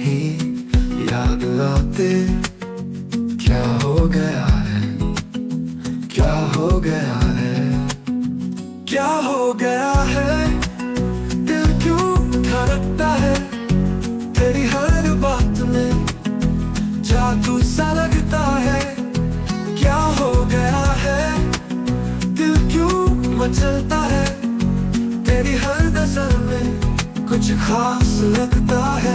ही याद आते। क्या हो गया है, क्या हो गया है, क्या हो गया है, दिल क्यों धड़कता है तेरी हर बात में, जादू सा लगता है। क्या हो गया है, दिल क्यों मचलता है तेरी हर नजर में, कुछ खास लगता है।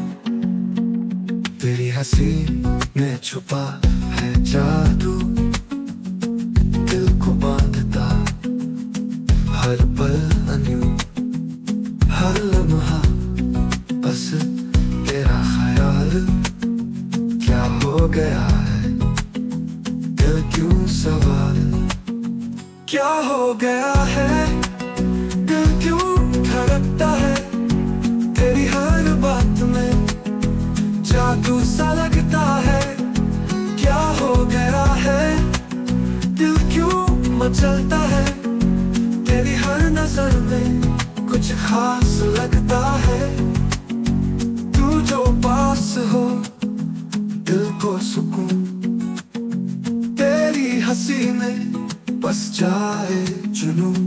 तेरी हंसी में छुपा है जादू, दिल को बांधता हर पल अनयूं, हर लम्हा बस तेरा ख्याल। क्या हो गया है, दिल क्यों सवाल। क्या हो गया है, दिल क्यों धड़कता है तेरी हर बात में, जादू सा लगता है। क्या हो गया है, दिल क्यों मचलता है तेरी हर नजर में, कुछ खास लगता है। तू जो पास हो दिल को सुकून, तेरी हंसी में बस जाए जुनून,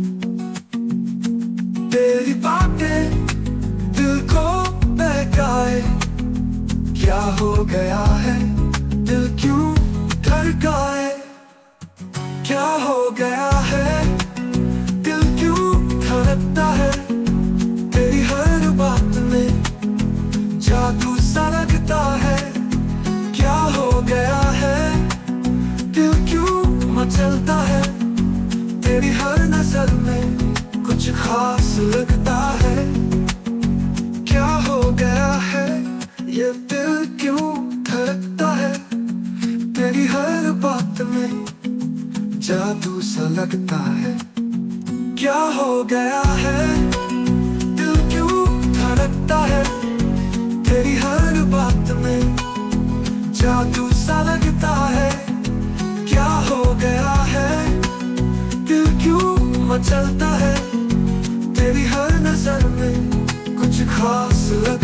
तेरी बातें दिल को बहकाए। क्या हो गया है, दिल क्यों धड़काए। क्या हो गया है, दिल क्यों धड़कता है तेरी हर बात में, जादू सा लगता है। क्या हो गया है, दिल क्यों मचलता है तेरी हर नजर में, कुछ खास लगता है। क्या हो गया है, ये दिल क्यों धड़कता है तेरी हर बात में, जादू सा लगता है। क्या हो गया है, दिल क्यों धड़कता है तेरी हर बात में, जादू सा लगता है। क्या हो गया है, दिल क्यों मचलता है तेरी हर नजर में, कुछ खास लगता है।